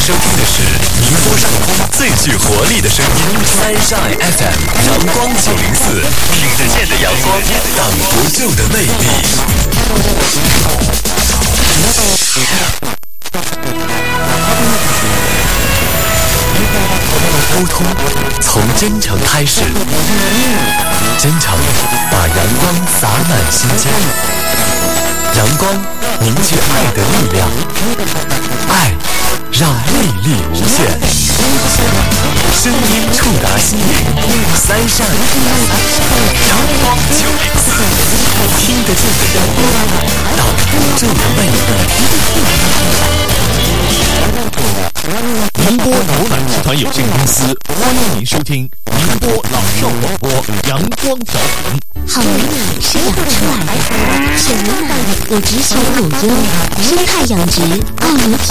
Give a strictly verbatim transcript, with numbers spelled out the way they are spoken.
收听的是宁波上空最具活力的声音 Sunshine F M 阳光九零四，听得见的阳光，挡不住的魅力。沟通从真诚开始，真诚把阳光洒满心间，阳光凝聚爱的力量，爱让魅力无限，声音触达心灵，三扇阳光九零四，听得见的阳光，挡不住的魅力。 宁波牛奶集团有限公司欢迎您收听宁波老少广播阳光调频。 好牛奶是养出来的，选牛奶有质小有优，生态养殖，爱牛体